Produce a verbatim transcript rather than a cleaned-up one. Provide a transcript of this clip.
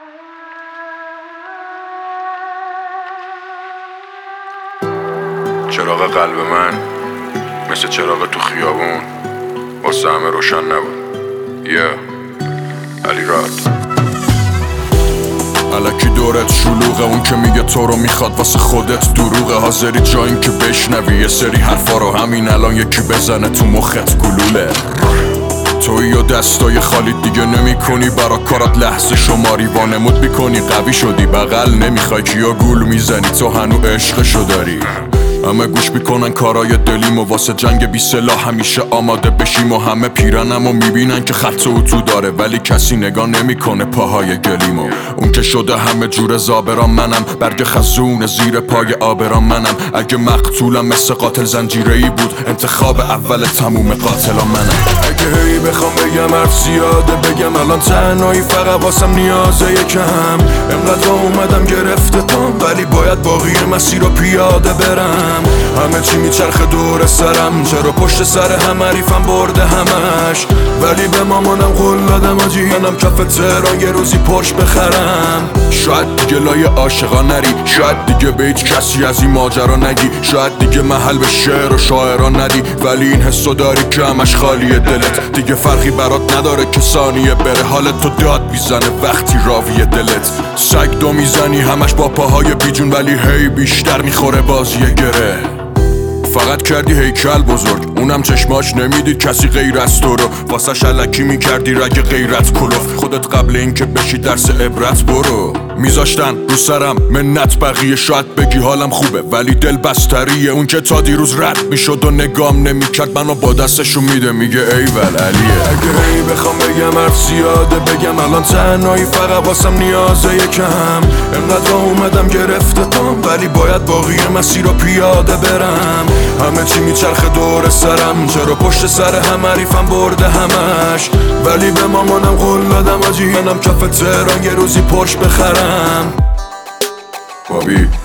چراغ قلب من مثل چراغ تو خیابون واسه همه روشن نبود. یه علی راد الکی دورت شلوغه، اون که میگه تو رو میخواد واسه خودت دروغه. حاضری جا این که بشنوی یه سری حرفا رو همین الان یکی بزنه تو مخت گلوله. توی و دستای خالی دیگه نمی کنی، برا کارات لحظه شماری وانمود میکنی. قوی شدی بغل نمیخوای کیا گول میزنی، تو هنو عشقشو داری. همه گوش میکنن کارای دلیم و واسه جنگ بی سلاح همیشه آماده بشیم و همه پیرنم و میبینن که خط و تو داره، ولی کسی نگاه نمیکنه پاهای گلیمو. اون که شده همه جور زابران منم، برگ خزون زیر پای آبران منم. اگه مقتولم مثل قاتل زنجیره‌ای بود، انتخاب اول تموم قاتلان منم. اگه هی بخوام بگم حرف زیاده بگم الان تنهایی فقط واسم نیازه یکم. انقدر اومدم گرفته تام ولی باید باقی مسیر رو پیاده برم. همه چی میچرخه دور سرم، چرا پشت سر هم حریفم برده همش. ولی به مامانم قول دادم آجی منم کف تهران یه روزی پرش بخرم. شاید دیگه لای عاشقا نری، شاید دیگه به هیچ کسی از این ماجرا نگی، شاید دیگه محل به شعر و شاعران ندی، ولی این حسو داری که همش خالیه دلت. دیگه فرقی برات نداره که ثانیه بره، حالت تو داد میزنه وقتی راویه دلت. سگ دو میزنی همش با پاهای بیجون، ولی هی بیشتر میخوره بازیه گره. فقط کردی هیکل بزرگ، اونم چشماش نمیدید کسی غیر از تو رو. واسه شلکی میکردی رگ غیرت کلوف، خودت قبل این که بشی درس عبرت برو. میذاشتن رو سرم منت بقیه، شاید بگی حالم خوبه ولی دل بستریه. اون که تا دیروز رد میشد و نگام نمیکرد منو با دستشو میده میگه ایول علیه. اگه هی بخوام بگم حرف زیاده بگم الان تنهایی فقط واسم نیازه یکم. انقدر اومدم گرفته تام ولی باید باقی مسیر رو پیاده برم. همه چی میچرخه دور سرم، چرا پشت سر هم حریفم برده همش. ولی به مامانم قول دادم آجی منم کف تهران یه روزی پرش بخرم. بابی